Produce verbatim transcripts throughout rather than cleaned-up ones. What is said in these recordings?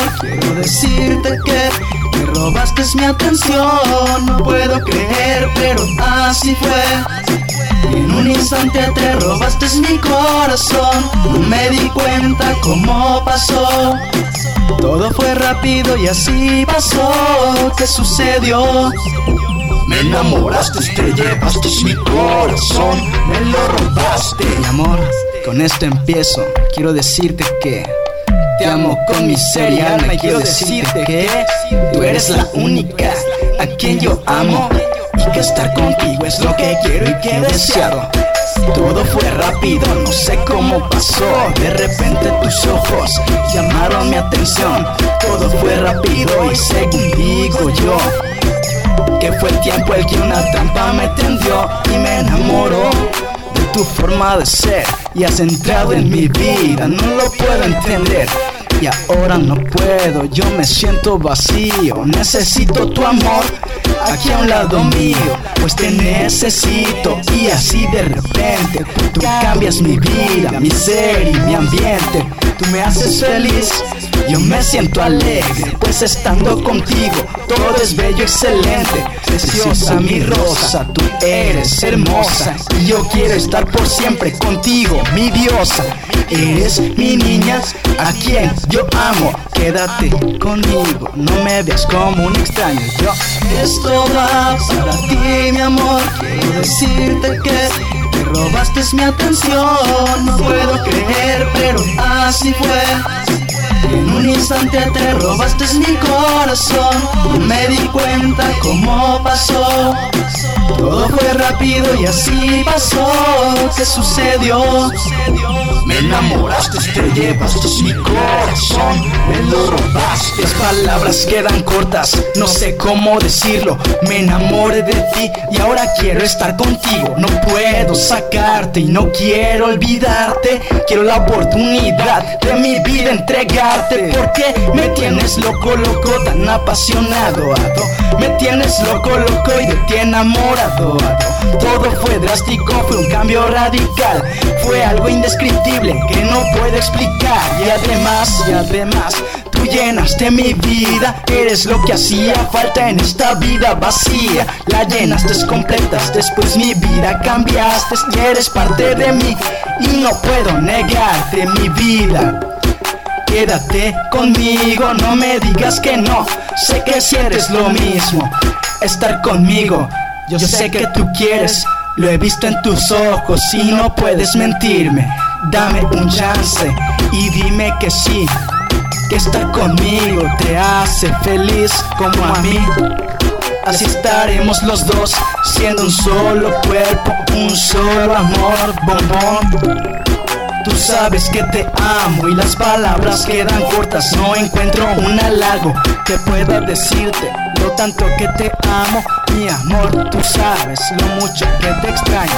amor, quiero decirte que me robaste mi atención. No puedo creer, pero así fue. En un instante te robaste mi corazón. No me di cuenta cómo pasó. Todo fue rápido y así pasó. ¿Qué sucedió? Me enamoraste, te llevaste mi corazón, me lo robaste. Mi amor, con esto empiezo. Quiero decirte que te amo con mi ser y alma. Y quiero decirte que tú eres la única a quien yo amo, y que estar contigo es lo que quiero y que he deseado. Todo fue rápido, no sé cómo pasó. De repente tus ojos llamaron mi atención. Todo fue rápido y según digo yo, que fue el tiempo el que una trampa me tendió y me enamoró de tu forma de ser. Y has entrado en mi vida, no lo puedo entender. Y ahora no puedo, yo me siento vacío. Necesito tu amor aquí a un lado mío, pues te necesito. Y así de repente tú cambias mi vida, mi ser y mi ambiente. Tú me haces feliz, yo me siento alegre, pues estando contigo todo es bello, excelente. Preciosa mi rosa, tú eres hermosa, y yo quiero estar por siempre contigo, mi diosa. Eres mi niña, a quien yo amo. Quédate conmigo, no me veas como un extraño. Yo, esto va para ti, mi amor. Quiero decirte que me robaste mi atención. No puedo creer, pero así fue. En un instante te robaste mi corazón. No me di cuenta cómo pasó. Todo fue rápido y así pasó. ¿Qué sucedió? Me enamoraste, te llevaste mi corazón, me lo robaste. Las palabras quedan cortas, no sé cómo decirlo. Me enamoré de ti y ahora quiero estar contigo. No puedo sacarte y no quiero olvidarte. Quiero la oportunidad de mi vida entregarte. Porque me tienes loco, loco, tan apasionado, ado. Me tienes loco, loco y de ti enamorado, ado. Todo fue drástico, fue un cambio radical. Fue algo indescriptible que no puedo explicar. Y además, y además tú llenaste mi vida. Eres lo que hacía falta en esta vida vacía. La llenaste completa, después mi vida cambiaste. Y eres parte de mí y no puedo negarte mi vida. Quédate conmigo, no me digas que no. Sé que sientes lo mismo, estar conmigo. Yo sé que tú quieres, lo he visto en tus ojos y no puedes mentirme. Dame un chance y dime que sí, que estar conmigo te hace feliz como a mí. Así estaremos los dos, siendo un solo cuerpo, un solo amor, bombón. Tú sabes que te amo y las palabras quedan cortas. No encuentro un halago que pueda decirte lo tanto que te amo, mi amor. Tú sabes lo mucho que te extraño.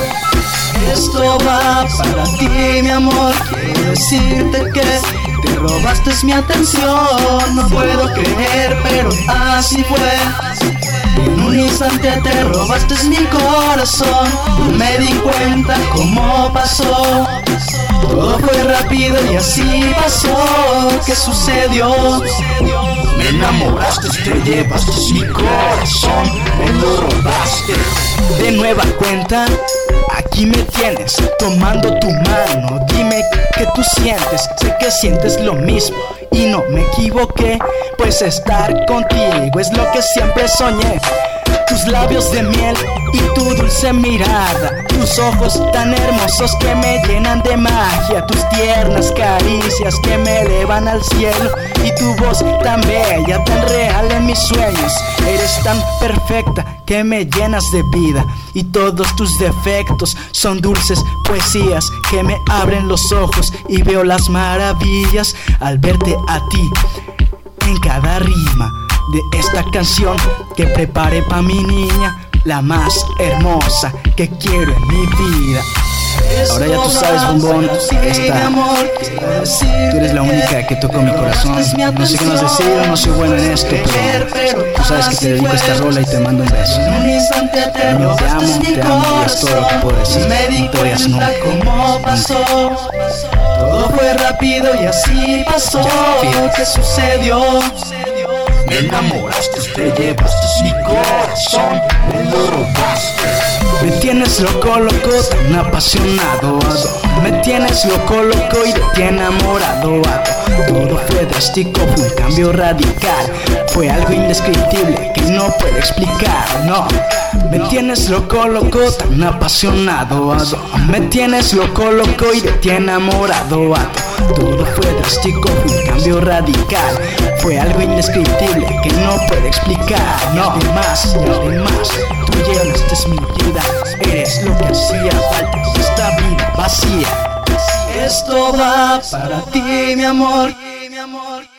Esto va para ti, mi amor. Quiero decirte que te robaste mi atención. No puedo creer, pero así fue. En un instante te robaste mi corazón. No me di cuenta cómo pasó. Todo fue rápido y así pasó. ¿Qué sucedió? Me enamoraste, te llevaste mi corazón, me lo robaste. De nueva cuenta, aquí me tienes, tomando tu mano. Dime qué tú sientes, sé que sientes lo mismo y no me equivoqué, pues estar contigo es lo que siempre soñé. Tus labios de miel y tu dulce mirada, tus ojos tan hermosos que me llenan de magia, tus tiernas caricias que me elevan al cielo, y tu voz tan bella, tan real en mis sueños. Eres tan perfecta que me llenas de vida, y todos tus defectos son dulces poesías que me abren los ojos y veo las maravillas al verte a ti en cada rima de esta canción que preparé pa' mi niña, la más hermosa que quiero en mi vida. Ahora ya tú sabes, bombón, esta, tú eres la única que tocó mi corazón. No sé qué más decir, no soy bueno en esto, pero tú sabes que te dedico a esta rola y te mando un beso. Yo te amo, te amo y es todo lo que puedo decir. No te vayas nunca. Todo fue rápido y así pasó. ¿Qué sucedió? Me enamoraste, te llevaste mi corazón, me lo robaste. Me tienes loco, loco, tan apasionado. Me tienes loco, loco y de ti enamorado. Todo fue drástico, fue un cambio radical. Fue algo indescriptible que no puedo explicar, no. Me tienes loco, loco, tan apasionado. Me tienes loco, loco y de ti enamorado. Todo fue drástico, fue un cambio radical. Fue algo indescriptible que no puedo explicar, no. Y además, y además, tú llenaste mi vida. Eres lo que hacía falta en esta vida vacía. Esto va para ti, mi amor.